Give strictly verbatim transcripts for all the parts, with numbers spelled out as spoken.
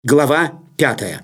Глава пятая.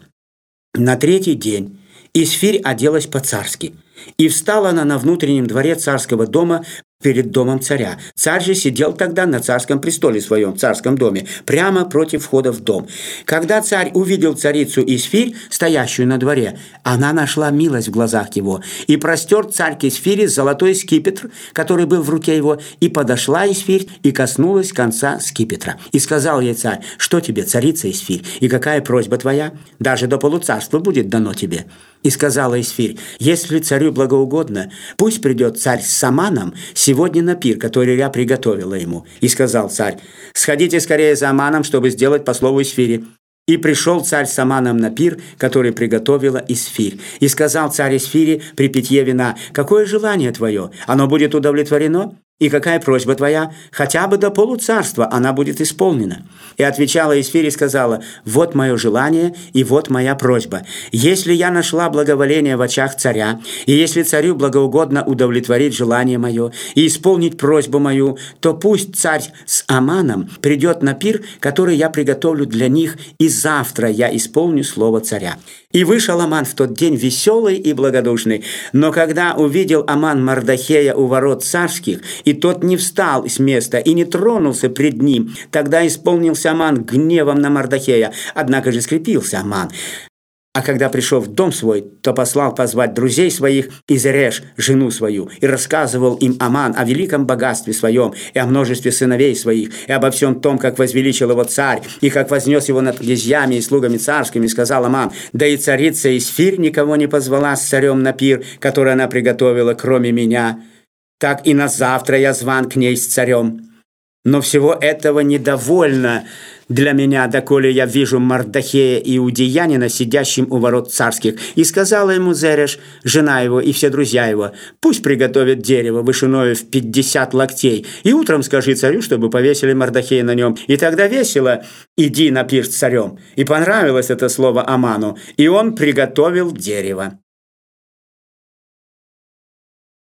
На третий день Исфирь оделась по-царски, и встала она на внутреннем дворе царского дома перед домом царя. Царь же сидел тогда на царском престоле своем, в царском доме, прямо против входа в дом. Когда царь увидел царицу Исфирь, стоящую на дворе, она нашла милость в глазах его, и простер царь к Исфире золотой скипетр, который был в руке его, и подошла Исфирь и коснулась конца скипетра. И сказал ей царь: «Что тебе, царица Исфирь, и какая просьба твоя? Даже до полуцарства будет дано тебе». И сказала Исфирь: «Если царю благоугодно, пусть придет царь с Аманом сегодня на пир, который я приготовила ему». И сказал царь: «Сходите скорее за Аманом, чтобы сделать по слову Исфири». И пришел царь с Аманом на пир, который приготовила Исфирь. И сказал царь Исфири при питье вина: «Какое желание твое? Оно будет удовлетворено? И какая просьба твоя? Хотя бы до полуцарства она будет исполнена». И отвечала Исфирь и сказала: «Вот мое желание и вот моя просьба. Если я нашла благоволение в очах царя, и если царю благоугодно удовлетворить желание мое и исполнить просьбу мою, то пусть царь с Аманом придет на пир, который я приготовлю для них, и завтра я исполню слово царя». И вышел Аман в тот день веселый и благодушный. Но когда увидел Аман Мардохея у ворот царских, и тот не встал с места и не тронулся пред ним, тогда исполнился Аман гневом на Мардохея, однако же скрепился Аман. А когда пришел в дом свой, то послал позвать друзей своих и Зереш, жену свою, и рассказывал им Аман о великом богатстве своем, и о множестве сыновей своих, и обо всем том, как возвеличил его царь, и как вознес его над князьями и слугами царскими. И сказал Аман: «Да и царица Исфирь никого не позвала с царем на пир, который она приготовила, кроме меня. Так и на завтра я зван к ней с царем. Но всего этого недовольно для меня, доколе я вижу Мардохея иудеянина, сидящим у ворот царских». И сказала ему Зереш, жена его, и все друзья его: «Пусть приготовят дерево вышиною в пятьдесят локтей, и утром скажи царю, чтобы повесили Мардохея на нем, и тогда весело иди на пир с царем». И понравилось это слово Аману, и он приготовил дерево.